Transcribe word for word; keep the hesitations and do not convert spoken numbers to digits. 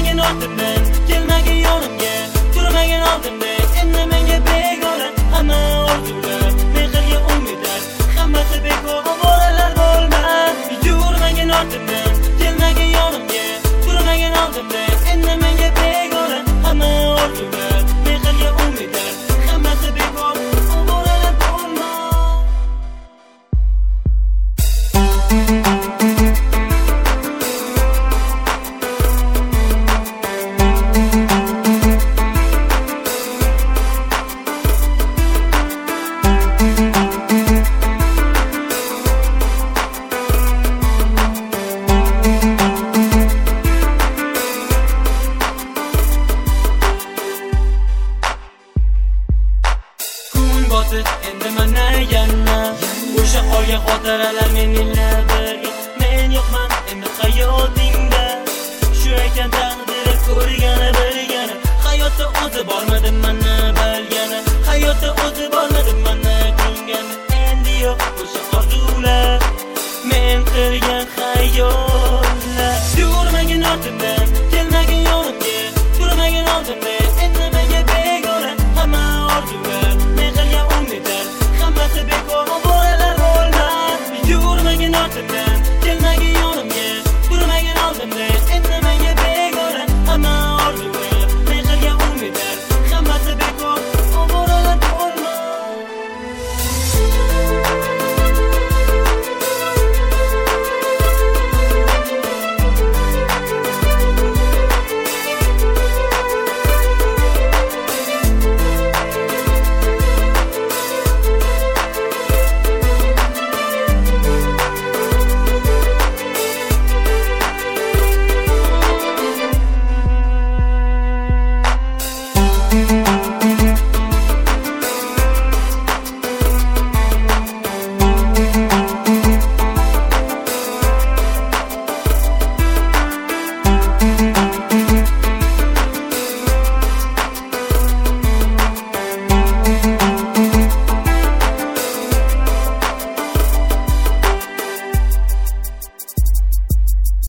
Turmagin ortimdan, kelmagin yonimga, turmagin oldimda, endi menga begona. Hamma orzular, mehrga umidlar, hammasi bekor, ovoralar bo'lmas. Yurmagin ortimdan, kelmagin yonimga, turmagin oldimda, endi menga begona. Hamma orzular, mehrga umidlar, hammasi bekor, ovoralar bo'lmas. Endi mana yana o'sha qolgan xotiralar menilla birga. Men yo'qman endi hayotingda, shu ekan taqdiri ko'rgani bilgani. Hayotda o'zi bormadim mana bilgani, hayotda o'zi bormadim mana ko'ngani. Endi yo'q o'sha orzular, men qilgan hayot.